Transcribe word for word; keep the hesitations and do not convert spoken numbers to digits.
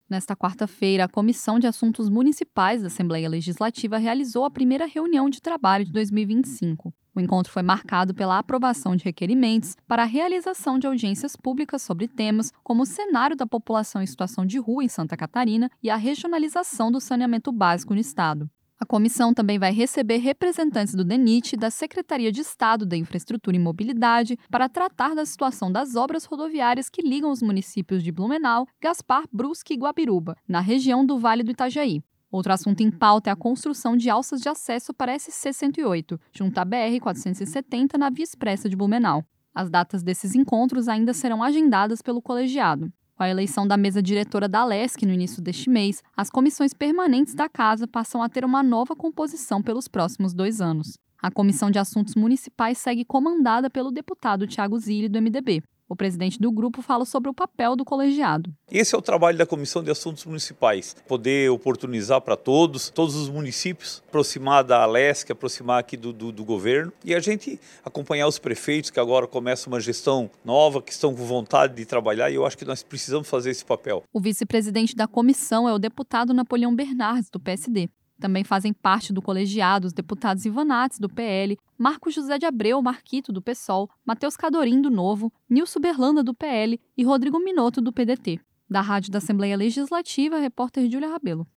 Nesta quarta-feira, a Comissão de Assuntos Municipais da Assembleia Legislativa realizou a primeira reunião de trabalho de dois mil e vinte e cinco. O encontro foi marcado pela aprovação de requerimentos para a realização de audiências públicas sobre temas como o cenário da população em situação de rua em Santa Catarina e a regionalização do saneamento básico no estado. A comissão também vai receber representantes do DENIT e da Secretaria de Estado da Infraestrutura e Mobilidade para tratar da situação das obras rodoviárias que ligam os municípios de Blumenau, Gaspar, Brusque e Guabiruba, na região do Vale do Itajaí. Outro assunto em pauta é a construção de alças de acesso para a S C cento e oito, junto à B R quatrocentos e setenta na Via Expressa de Blumenau. As datas desses encontros ainda serão agendadas pelo colegiado. Com a eleição da mesa diretora da Alesc no início deste mês, as comissões permanentes da Casa passam a ter uma nova composição pelos próximos dois anos. A Comissão de Assuntos Municipais segue comandada pelo deputado Thiago Zilli, do M D B. O presidente do grupo fala sobre o papel do colegiado. Esse é o trabalho da Comissão de Assuntos Municipais, poder oportunizar para todos, todos os municípios, aproximar da Alesc, aproximar aqui do, do, do governo e a gente acompanhar os prefeitos que agora começa uma gestão nova, que estão com vontade de trabalhar e eu acho que nós precisamos fazer esse papel. O vice-presidente da comissão é o deputado Napoleão Bernardes, do P S D. Também fazem parte do colegiado os deputados Ivanates, do P L, Marco José de Abreu Marquito, do PSOL, Matheus Cadorim, do Novo, Nilson Berlanda, do P L e Rodrigo Minotto, do P D T. Da Rádio da Assembleia Legislativa, repórter Júlia Rabelo.